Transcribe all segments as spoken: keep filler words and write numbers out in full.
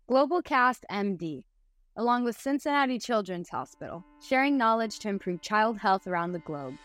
GlobalCast M D, along with Cincinnati Children's Hospital, sharing knowledge to improve child health around the globe.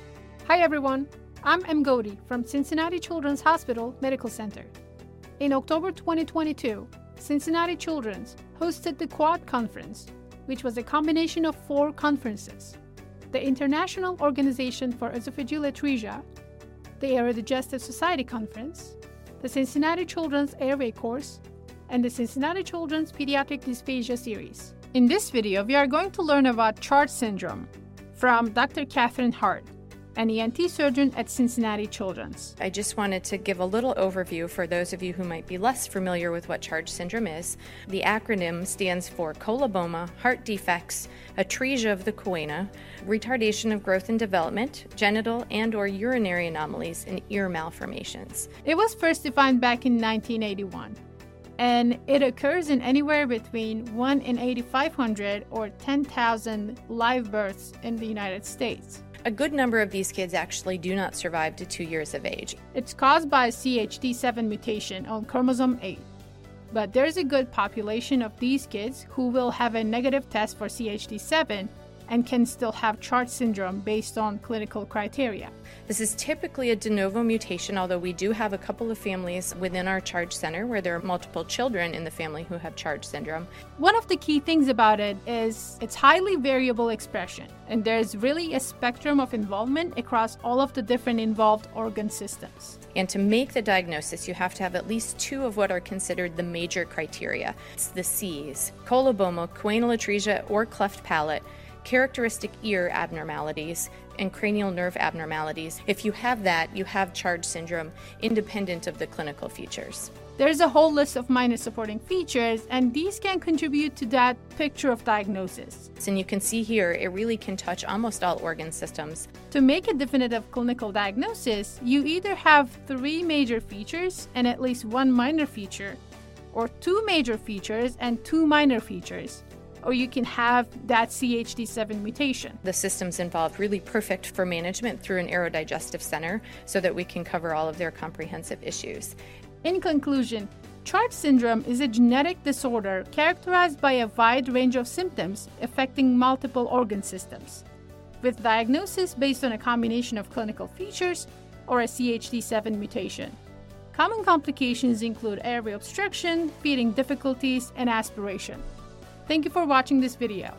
Hi everyone, I'm M. Godi from Cincinnati Children's Hospital Medical Center. In October twenty twenty-two, Cincinnati Children's hosted the Quad Conference, which was a combination of four conferences: the International Organization for Esophageal Atresia, the Aerodigestive Society Conference, the Cincinnati Children's Airway Course, and the Cincinnati Children's Pediatric Dysphagia Series. In this video, we are going to learn about CHARGE syndrome from Doctor Catherine Hart, an E N T surgeon at Cincinnati Children's. I just wanted to give a little overview for those of you who might be less familiar with what CHARGE syndrome is. The acronym stands for coloboma, heart defects, atresia of the choana, retardation of growth and development, genital and or urinary anomalies, and ear malformations. It was first defined back in nineteen eighty-one, and it occurs in anywhere between one in eighty-five hundred or ten thousand live births in the United States. A good number of these kids actually do not survive to two years of age. It's caused by a C H D seven mutation on chromosome eight. But there's a good population of these kids who will have a negative test for C H D seven and can still have CHARGE syndrome based on clinical criteria. This is typically a de novo mutation, although we do have a couple of families within our CHARGE center where there are multiple children in the family who have CHARGE syndrome. One of the key things about it is it's highly variable expression, and there's really a spectrum of involvement across all of the different involved organ systems. And to make the diagnosis, you have to have at least two of what are considered the major criteria. It's the C's: coloboma, choanal atresia or cleft palate, characteristic ear abnormalities, and cranial nerve abnormalities. If you have that, you have CHARGE syndrome independent of the clinical features. There's a whole list of minor supporting features, and these can contribute to that picture of diagnosis. And you can see here, it really can touch almost all organ systems. To make a definitive clinical diagnosis, you either have three major features and at least one minor feature, or two major features and two minor features, or you can have that C H D seven mutation. The systems involved really perfect for management through an aerodigestive center so that we can cover all of their comprehensive issues. In conclusion, CHARGE syndrome is a genetic disorder characterized by a wide range of symptoms affecting multiple organ systems, with diagnosis based on a combination of clinical features or a C H D seven mutation. Common complications include airway obstruction, feeding difficulties, and aspiration. Thank you for watching this video.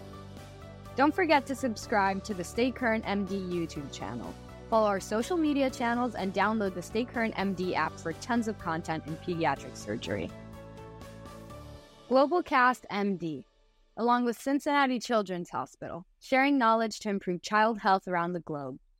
Don't forget to subscribe to the Stay Current M D YouTube channel. Follow our social media channels and download the Stay Current M D app for tons of content in pediatric surgery. GlobalCast M D, along with Cincinnati Children's Hospital, sharing knowledge to improve child health around the globe.